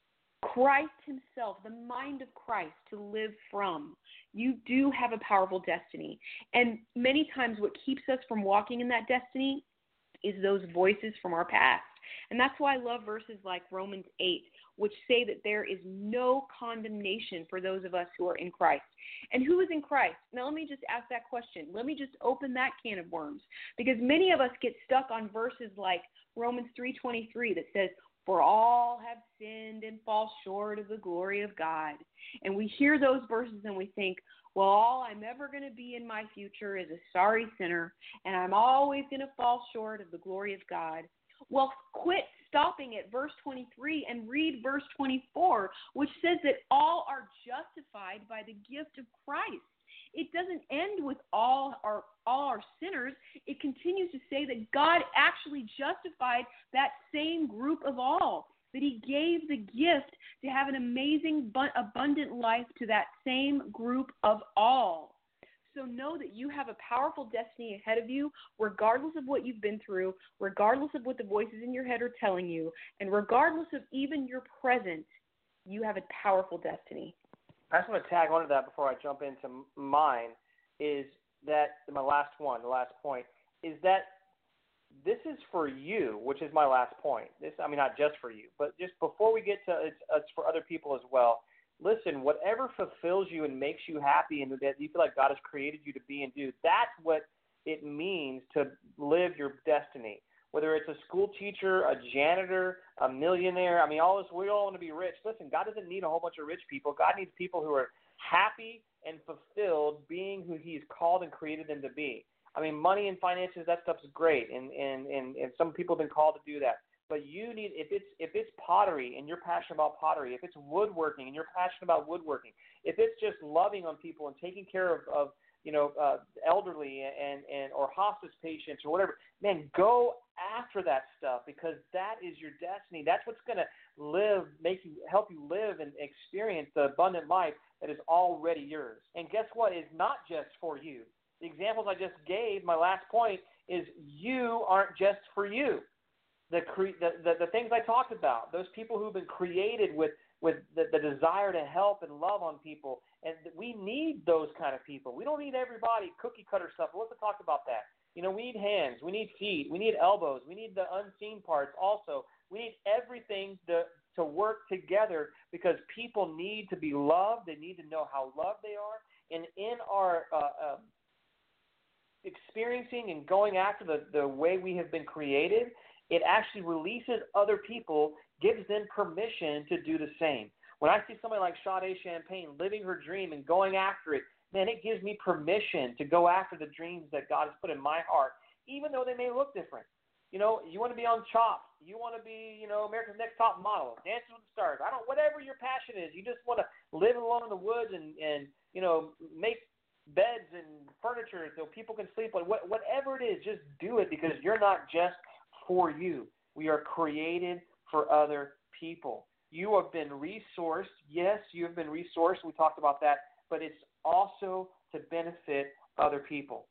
Speaker 7: Christ himself, the mind of Christ to live from. You do have a powerful destiny. And many times what keeps us from walking in that destiny is those voices from our past. And that's why I love verses like Romans 8, which say that there is no condemnation for those of us who are in Christ. And who is in Christ? Now, let me just ask that question. Let me just open that can of worms. Because many of us get stuck on verses like Romans 3:23 that says, for all have sinned and fall short of the glory of God. And we hear those verses and we think, well, all I'm ever going to be in my future is a sorry sinner, and I'm always going to fall short of the glory of God. Well, quit stopping at verse 23 and read verse 24, which says that all are justified by the gift of Christ. it doesn't end with all our sinners. It continues to say that God actually justified that same group of all, that he gave the gift to have an amazing, abundant life to that same group of all. So know that you have a powerful destiny ahead of you, regardless of what you've been through, regardless of what the voices in your head are telling you, and regardless of even your present, you have a powerful destiny.
Speaker 6: I just want to tag onto that before I jump into mine, is that the last point, is that this is for you, which is my last point. Not just for you, but just before we get to it's for other people as well. Listen, whatever fulfills you and makes you happy and that you feel like God has created you to be and do, that's what it means to live your destiny. Whether it's a school teacher, a janitor, a millionaire, all this, we all want to be rich. Listen, God doesn't need a whole bunch of rich people. God needs people who are happy and fulfilled being who he's called and created them to be. Money and finances, that stuff's great, and some people have been called to do that. But you need, if it's pottery and you're passionate about pottery, if it's woodworking and you're passionate about woodworking, if it's just loving on people and taking care of elderly and or hospice patients or whatever, man, go after that stuff, because that is your destiny. That's what's going to help you live and experience the abundant life that is already yours. And guess what? It's not just for you. The examples I just gave, my last point, is you aren't just for you. The things I talked about, those people who've been created with the desire to help and love on people, and we need those kind of people. We don't need everybody cookie cutter stuff. Let's talk about that. We need hands, we need feet, we need elbows, we need the unseen parts also. We need everything to work together, because people need to be loved. They need to know how loved they are. And in our experiencing and going after the way we have been created, it actually releases other people, gives them permission to do the same. When I see somebody like Sade Champagne living her dream and going after it, man, it gives me permission to go after the dreams that God has put in my heart, even though they may look different. You want to be on Chopped. You want to be, America's Next Top Model, Dancing with the Stars. Whatever your passion is, you just want to live alone in the woods and make beds and furniture so people can sleep on. Whatever it is, just do it, because you're not just for you. We are created for other people. You have been resourced. Yes, you have been resourced. We talked about that, but it's also to benefit other people.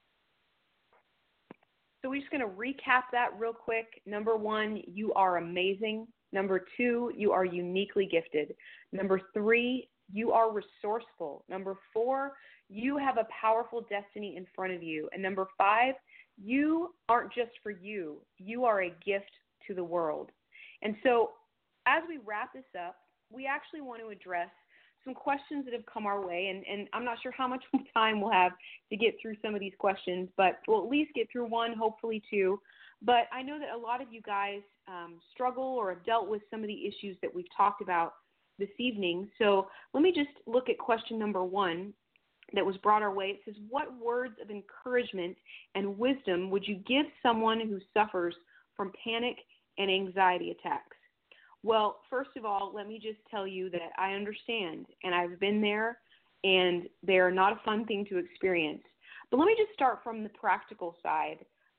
Speaker 7: So we're just going to recap that real quick. Number 1, you are amazing. Number 2, you are uniquely gifted. Number 3, you are resourceful. Number 4, you have a powerful destiny in front of you. And number 5, you aren't just for you. You are a gift to the world. And so as we wrap this up, we actually want to address some questions that have come our way. And I'm not sure how much time we'll have to get through some of these questions, but we'll at least get through one, hopefully two. But I know that a lot of you guys struggle or have dealt with some of the issues that we've talked about this evening. So let me just look at question number 1 that was brought our way. It says, what words of encouragement and wisdom would you give someone who suffers from panic and anxiety attacks? Well, first of all, let me just tell you that I understand, and I've been there, and they are not a fun thing to experience. But let me just start from the practical side.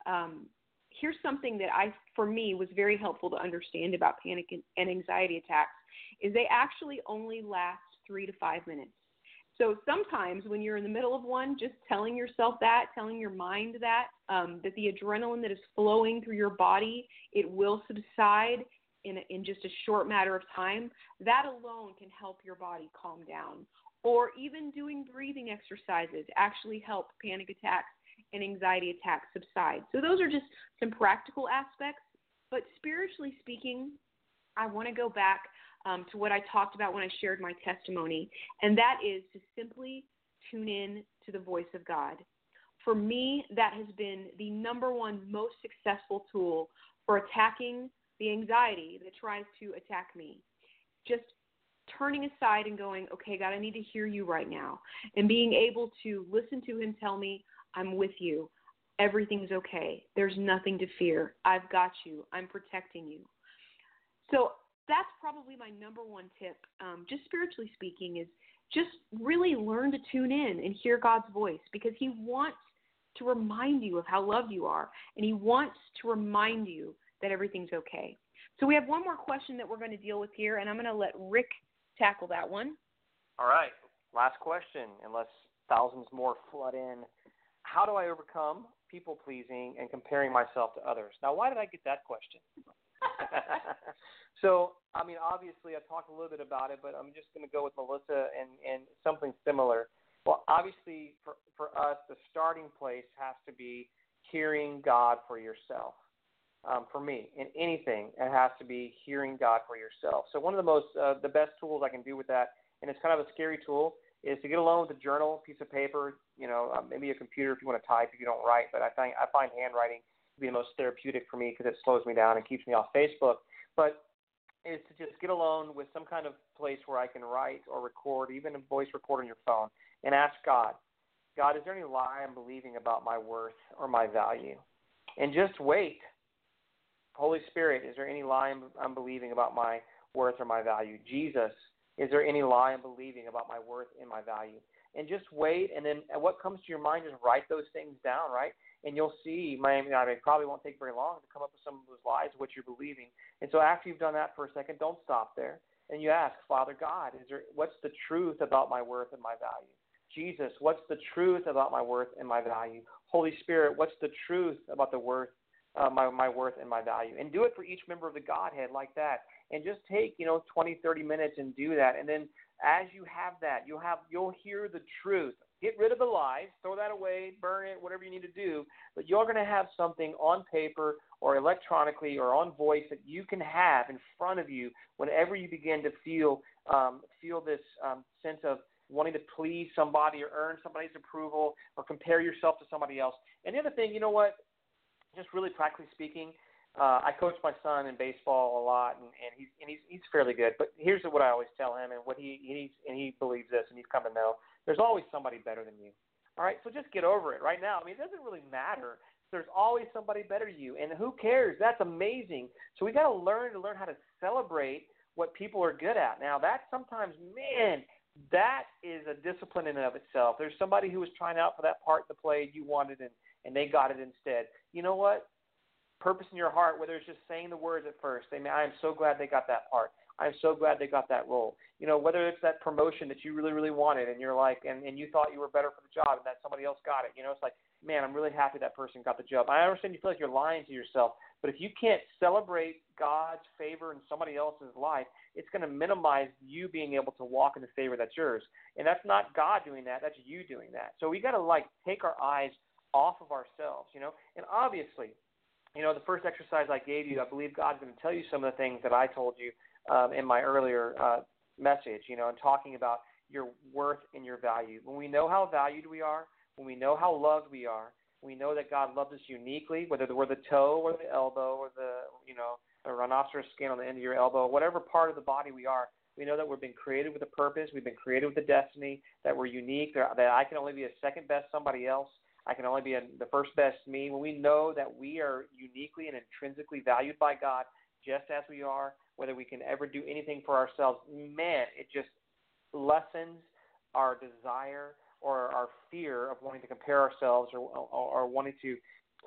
Speaker 7: Here's something that for me, was very helpful to understand about panic and anxiety attacks, is they actually only last 3 to 5 minutes. So sometimes when you're in the middle of one, just telling yourself that, telling your mind that the adrenaline that is flowing through your body, it will subside in just a short matter of time, that alone can help your body calm down. Or even doing breathing exercises actually help panic attacks and anxiety attacks subside. So those are just some practical aspects. But spiritually speaking, I want to go back to what I talked about when I shared my testimony, and that is to simply tune in to the voice of God. For me, that has been the number one most successful tool for attacking the anxiety that tries to attack me. Just turning aside and going, okay, God, I need to hear you right now, and being able to listen to him tell me, I'm with you. Everything's okay. There's nothing to fear. I've got you. I'm protecting you. So that's probably my number one tip, just spiritually speaking, is just really learn to tune in and hear God's voice, because he wants to remind you of how loved you are, and he wants to remind you that everything's okay. So we have one more question that we're going to deal with here, and I'm going to let Rick tackle that one.
Speaker 6: All right. Last question, unless thousands more flood in. How do I overcome people-pleasing and comparing myself to others? Now, why did I get that question? So, I mean, obviously, I talked a little bit about it, but I'm just going to go with Melissa and something similar. Well, obviously, for us, the starting place has to be hearing God for yourself. For me, in anything, it has to be hearing God for yourself. So one of the best tools I can do with that, and it's kind of a scary tool, is to get alone with a journal, piece of paper, maybe a computer if you want to type, if you don't write. But I find handwriting to be the most therapeutic for me because it slows me down and keeps me off Facebook. But is to just get alone with some kind of place where I can write or record, even a voice record on your phone, and ask God, is there any lie I'm believing about my worth or my value? And just wait. Holy Spirit, is there any lie I'm believing about my worth or my value? Jesus, is there any lie I'm believing about my worth and my value? And just wait, and then what comes to your mind, just write those things down, right? And you'll see, it probably won't take very long to come up with some of those lies, what you're believing. And so after you've done that for a second, don't stop there. And you ask, Father God, what's the truth about my worth and my value? Jesus, what's the truth about my worth and my value? Holy Spirit, what's the truth about the worth, my worth and my value? And do it for each member of the Godhead like that. And just take, 20, 30 minutes and do that. And then as you have that, you'll hear the truth. Get rid of the lies, throw that away, burn it, whatever you need to do. But you're going to have something on paper or electronically or on voice that you can have in front of you whenever you begin to feel this sense of wanting to please somebody or earn somebody's approval or compare yourself to somebody else. And the other thing, you know what, just really practically speaking, I coach my son in baseball a lot, and he's fairly good. But here's what I always tell him, and what he believes this, and he's come to know: there's always somebody better than you. All right, so just get over it right now. I mean, it doesn't really matter. There's always somebody better than you, and who cares? That's amazing. So we got to learn how to celebrate what people are good at. Now, that sometimes, man, that is a discipline in and of itself. There's somebody who was trying out for that part in the play you wanted, and they got it instead. You know what? Purpose in your heart, whether it's just saying the words at first, I am so glad they got that part. I'm so glad they got that role. Whether it's that promotion that you really, really wanted, and you're like, and you thought you were better for the job, and that somebody else got it. It's like, man, I'm really happy that person got the job. I understand you feel like you're lying to yourself, but if you can't celebrate God's favor in somebody else's life, it's going to minimize you being able to walk in the favor that's yours. And that's not God doing that. That's you doing that. So we got to take our eyes off of ourselves, And obviously, the first exercise I gave you, I believe God's going to tell you some of the things that I told you in my earlier message, and talking about your worth and your value. When we know how valued we are, when we know how loved we are, we know that God loves us uniquely, whether we're the toe or the elbow or the rhinoceros skin on the end of your elbow, whatever part of the body we are, we know that we've been created with a purpose, we've been created with a destiny, that we're unique, that I can only be a second best somebody else. I can only be the first best me. When we know that we are uniquely and intrinsically valued by God, just as we are, whether we can ever do anything for ourselves, man, it just lessens our desire or our fear of wanting to compare ourselves or wanting to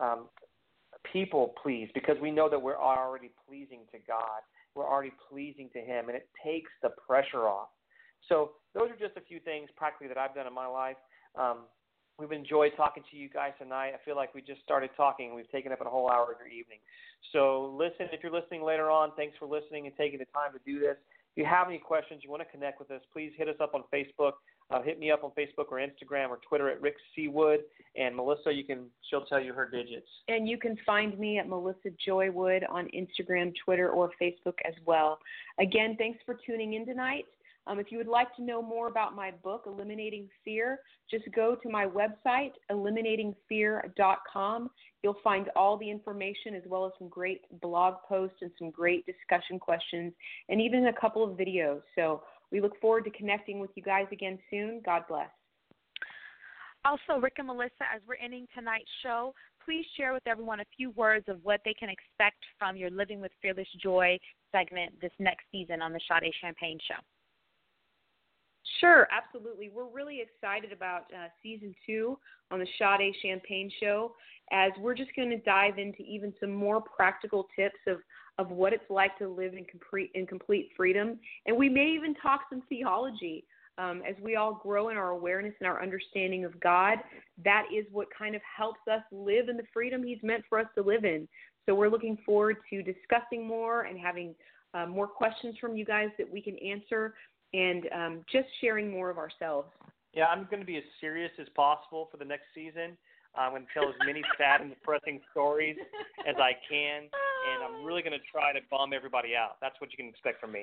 Speaker 6: people please, because we know that we're already pleasing to God. We're already pleasing to Him, and it takes the pressure off. So those are just a few things practically that I've done in my life. We've enjoyed talking to you guys tonight. I feel like we just started talking. We've taken up a whole hour of your evening. So listen, if you're listening later on, thanks for listening and taking the time to do this. If you have any questions, you want to connect with us, please hit us up on Facebook. Hit me up on Facebook or Instagram or Twitter at Rick C. Wood. And Melissa, she'll tell you her digits.
Speaker 7: And you can find me at Melissa Joy Wood on Instagram, Twitter, or Facebook as well. Again, thanks for tuning in tonight. If you would like to know more about my book, Eliminating Fear, just go to my website, eliminatingfear.com. You'll find all the information as well as some great blog posts and some great discussion questions and even a couple of videos. So we look forward to connecting with you guys again soon. God bless.
Speaker 5: Also, Rick and Melissa, as we're ending tonight's show, please share with everyone a few words of what they can expect from your Living with Fearless Joy segment this next season on the Sade Champagne Show.
Speaker 7: Sure, absolutely. We're really excited about Season 2 on the Sade Champagne Show, as we're just going to dive into even some more practical tips of what it's like to live in complete freedom. And we may even talk some theology. As we all grow in our awareness and our understanding of God, that is what kind of helps us live in the freedom He's meant for us to live in. So we're looking forward to discussing more and having more questions from you guys that we can answer, and just sharing more of ourselves.
Speaker 6: Yeah, I'm going to be as serious as possible for the next season. I'm going to tell as many sad and depressing stories as I can, and I'm really going to try to bum everybody out. That's what you can expect from me.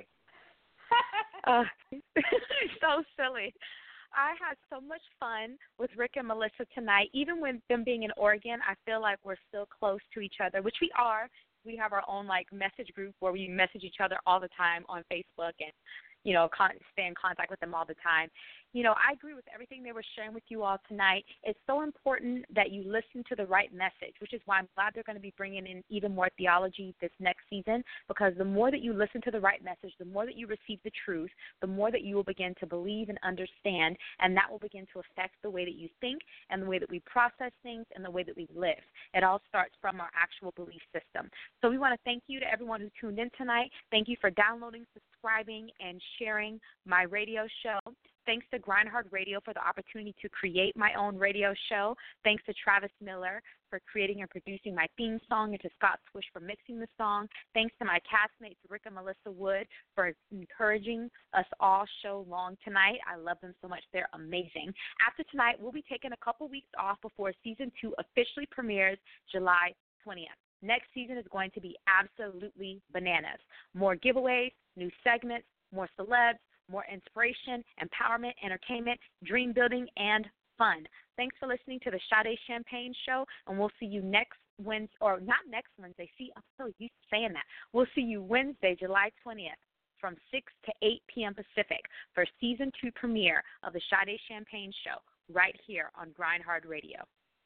Speaker 5: So silly. I had so much fun with Rick and Melissa tonight. Even with them being in Oregon, I feel like we're still close to each other, which we are. We have our own message group where we message each other all the time on Facebook, and stay in contact with them all the time. I agree with everything they were sharing with you all tonight. It's so important that you listen to the right message, which is why I'm glad they're going to be bringing in even more theology this next season, because the more that you listen to the right message, the more that you receive the truth, the more that you will begin to believe and understand, and that will begin to affect the way that you think and the way that we process things and the way that we live. It all starts from our actual belief system. So we want to thank you to everyone who tuned in tonight. Thank you for downloading, subscribing, and sharing my radio show. Thanks to Grindhard Radio for the opportunity to create my own radio show. Thanks to Travis Miller for creating and producing my theme song, and to Scott Swish for mixing the song. Thanks to my castmates, Rick and Melissa Wood, for encouraging us all show long tonight. I love them so much. They're amazing. After tonight, we'll be taking a couple weeks off before Season 2 officially premieres July 20th. Next season is going to be absolutely bananas. More giveaways, new segments, more celebs, more inspiration, empowerment, entertainment, dream building, and fun. Thanks for listening to the Sade Champagne Show, and we'll see you next Wednesday, or not next Wednesday. I'm so used to saying that. We'll see you Wednesday, July 20th from 6 to 8 p.m. Pacific for Season 2 premiere of the Sade Champagne Show right here on Grindhard Radio.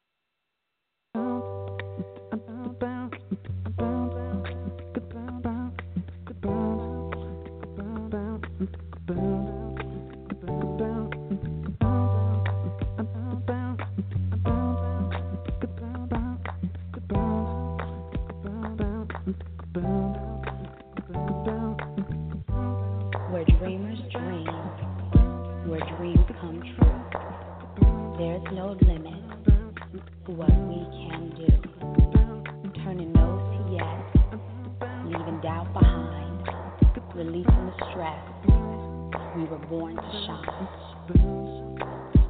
Speaker 2: Where dreamers dream, where dreams come true. There's no limit to what we can do. Turning no's to yes, leaving doubt behind, releasing the stress. We were born to shine.